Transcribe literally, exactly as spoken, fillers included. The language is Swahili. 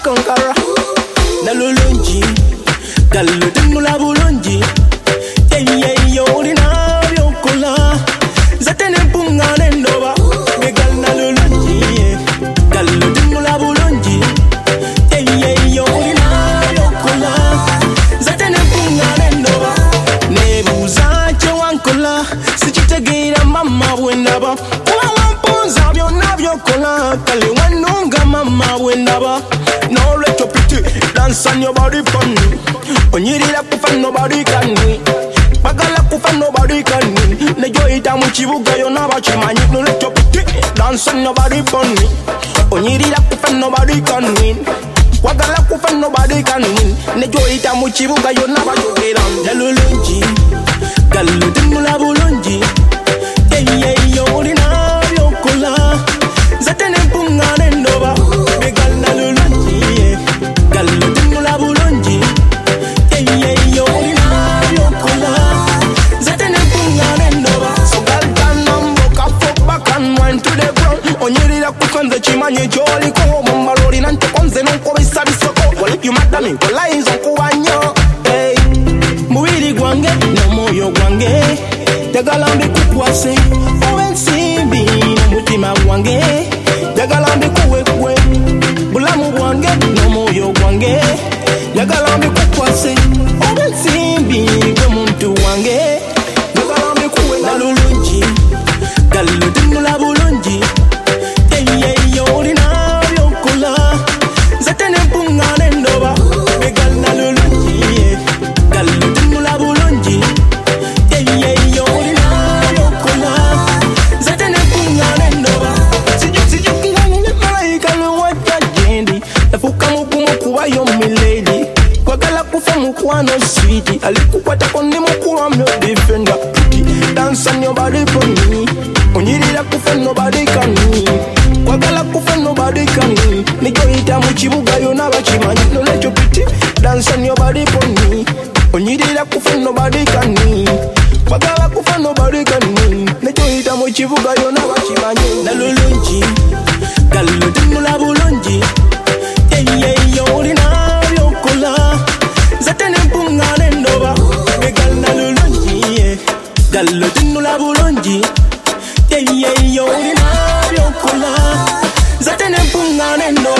conqueror. Nalulunji, galudinula bulunji. Yeah, yeah, yo, dina, yo, kola. Zatene punga nendoba. Begal nalulunji, galudinula bulunji. Yeah, yeah, yo, dina, yo, kola. Zatene punga nendoba. Nebuza, chewankola. Sichita gira mama wendaba. Kwa wamponza, byo nabyo kola. Kale wanunga mama wendaba. No let your pretty dance on your body fun. Onyirira kufa nobody can win. Bagala kufa nobody can win. Nejo ita muchibuga yo nabachimanyi. No let your pretty dance on your body fun. Onyirira kufa nobody can win. Bagala kufa nobody can win. Nejo ita muchibuga yo nabachokera. Dalulunji, galudimula bulunji. Yeah yeah yo dina yo kola. Zatene punga nendoba. Begal nalulunji, galudimula bulunji. Yeah yeah yo dina yo kola. Zatene punga nendoba. So gal tanambo kafu back and went to the ground. Onyirira kufanze chimanye joli ko mambarori nante konze nonko bisabi soko. Well if you mad me, well I is onko wanyo. Hey, muwiri gwange no moyo gwange. Jagalambi kukwase, owensimbi na mutima gwange. Jagalambi kuwekwe, bulamu gwange no moyo gwange. Jagalambi kukwase, owensimbi gwe muntu wange. Jagalambi kuwe nalulunji, galudinula bulunji. Yeah yeah yo dina yo kola. Zatene punga nendoba. Begal nalulunji, galudinula bulunji. Yeah yeah yo dina yo kola. Zatene punga nendoba. Siju siju kigani ne malaika lo wacha jendi. Nafuka mukumu kuwa yo milady. Kwagala kufa mukwano sweetie. Alikukwata kondi mukuwa myo defender. Dance on your body for me. Onyirira kufa nobody can win. Kwagala kufa nobody can win. Nijo ita muchibuga yo nabachimanyi. No let your pretty dance on your body for me. Onyirira kufa nobody can win. Kwagala kufa nobody can win. Nijo ita muchibuga yo nabachimanyi. Nalulunji, galudimula bulunji. Yeah yeah yo dina yo kola. Zatene punga nendoba. Begal nalulunji, galudinula bulunji. Yeah yeah yo dina yo kola. Zatene punga nendoba.